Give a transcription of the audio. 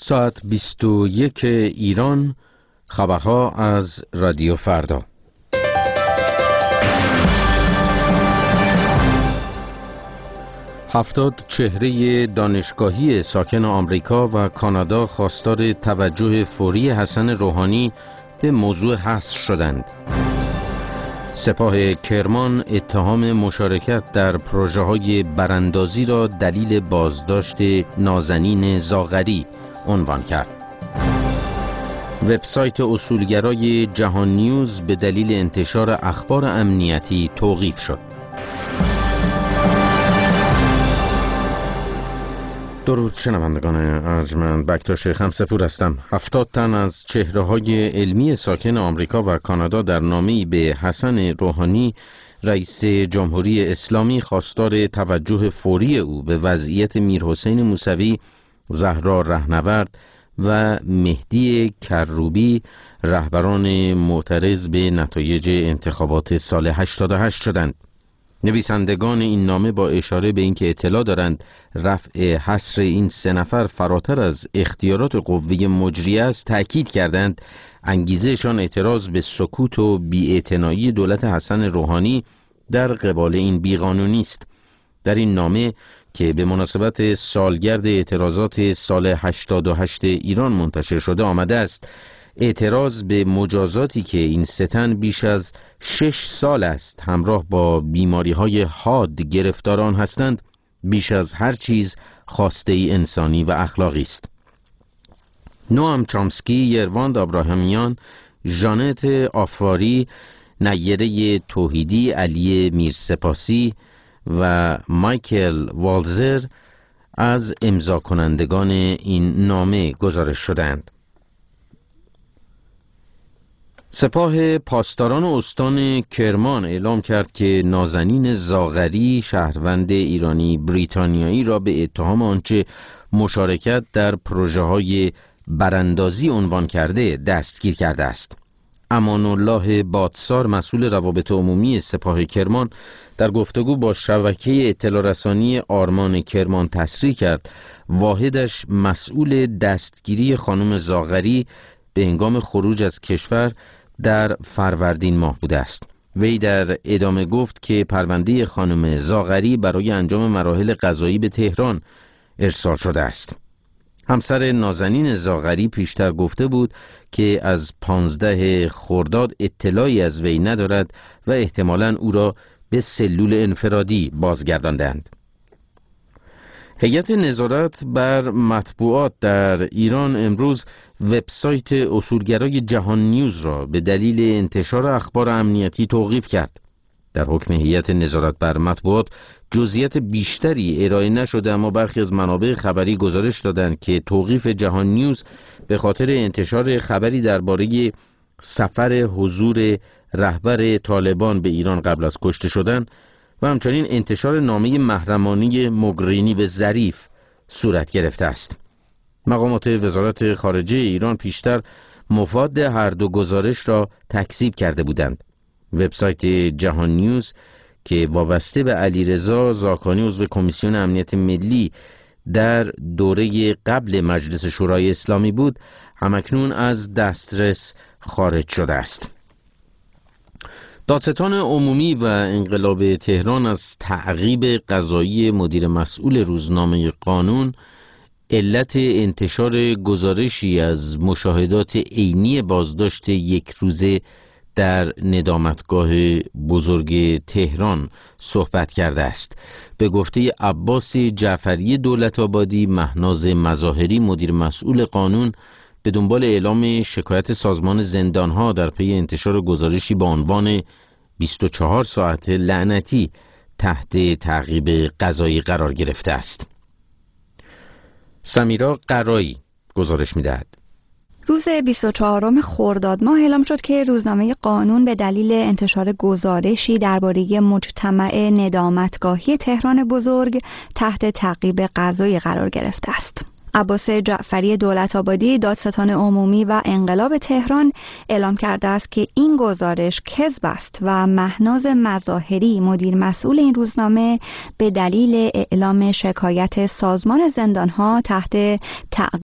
ساعت 21 ایران. خبرها از رادیو فردا. هفتاد چهره دانشگاهی ساکن آمریکا و کانادا خواستار توجه فوری حسن روحانی به موضوع حصر شدند. سپاه کرمان اتهام مشارکت در پروژه‌های براندازی را دلیل بازداشت نازنین زاغری عنوان کرد. وبسایت اصولگرای جهان نیوز به دلیل انتشار اخبار امنیتی توقیف شد. درود شنوندگان ارجمند، بکتاش خمسپور هستم. 70 تن از چهره‌های علمی ساکن آمریکا و کانادا در نامه‌ای به حسن روحانی رئیس جمهوری اسلامی خواستار توجه فوری او به وضعیت میرحسین موسوی، زهرا رهنورد و مهدی کروبی، رهبران معترض به نتایج انتخابات سال 88 شدند. نویسندگان این نامه با اشاره به اینکه اطلاع دارند رفع حصر این 3 نفر فراتر از اختیارات قوه مجریه است، تأکید کردند انگیزهشان اعتراض به سکوت و بی‌اعتنایی دولت حسن روحانی در قبال این بیقانونی است. در این نامه که به مناسبت سالگرد اعتراضات سال 88 ایران منتشر شده آمده است اعتراض به مجازاتی که این 3 تن بیش از 6 سال است همراه با بیماری‌های حاد گرفتاران هستند بیش از هر چیز خواسته انسانی و اخلاقی است. نوام چامسکی، یرواند ابراهیمیان، ژانت آفاری، نیره توحیدی، علی میرسپاسی و مایکل والزر از امضا کنندگان این نامه گزارش شدند. سپاه پاسداران استان کرمان اعلام کرد که نازنین زاغری، شهروند ایرانی بریتانیایی را به اتهام آنچه مشارکت در پروژه‌های براندازی عنوان کرده دستگیر کرده است. امان الله بادسار، مسئول روابط عمومی سپاه کرمان، در گفتگو با شبکه اطلاع رسانی آرمان کرمان تصریح کرد واحدش مسئول دستگیری خانم زاغری به هنگام خروج از کشور در فروردین ماه بوده است. وی در ادامه گفت که پرونده خانم زاغری برای انجام مراحل قضایی به تهران ارسال شده است. همسر نازنین زاغری پیشتر گفته بود که از 15 خرداد اطلاعی از وی ندارد و احتمالاً او را به سلول انفرادی بازگرداندند. هیئت نظارت بر مطبوعات در ایران امروز وبسایت اصولگرای جهان نیوز را به دلیل انتشار اخبار امنیتی توقیف کرد. در حکم هیئت نظارت بر مطبوعات جزئیات بیشتری ارائه نشده، اما برخی از منابع خبری گزارش دادند که توقیف جهان نیوز به خاطر انتشار خبری درباره سفر حضور رهبر طالبان به ایران قبل از کشته شدن و همچنین انتشار نامه محرمانه موگرینی به ظریف صورت گرفته است. مقامات وزارت خارجه ایران پیشتر مفاد هر دو گزارش را تکذیب کرده بودند. وبسایت جهان نیوز که وابسته به علیرضا زاکانی عضو کمیسیون امنیت ملی در دوره قبل مجلس شورای اسلامی بود، همکنون از دسترس خارج شده است. دادستان عمومی و انقلاب تهران از تعقیب قضایی مدیر مسئول روزنامه قانون علت انتشار گزارشی از مشاهدات عینی بازداشت 1 روزه در ندامتگاه بزرگ تهران صحبت کرده است. به گفته عباس جعفری دولت‌آبادی، مهناز مظاهری مدیر مسئول قانون به دنبال اعلام شکایت سازمان زندانها در پی انتشار گزارشی با عنوان 24 ساعت لعنتی تحت تعقیب قضایی قرار گرفته است. سمیرا قرایی گزارش می‌دهد. روز 24 خرداد ماه اعلام شد که روزنامه قانون به دلیل انتشار گزارشی درباره مجتمع ندامتگاهی تهران بزرگ تحت تعقیب قضایی قرار گرفته است. عباس جعفری دولت‌آبادی، دادستان عمومی و انقلاب تهران اعلام کرده است که این گزارش کذب است و مهناز مظاهری مدیر مسئول این روزنامه به دلیل اعلام شکایت سازمان زندانها تحت تعقیب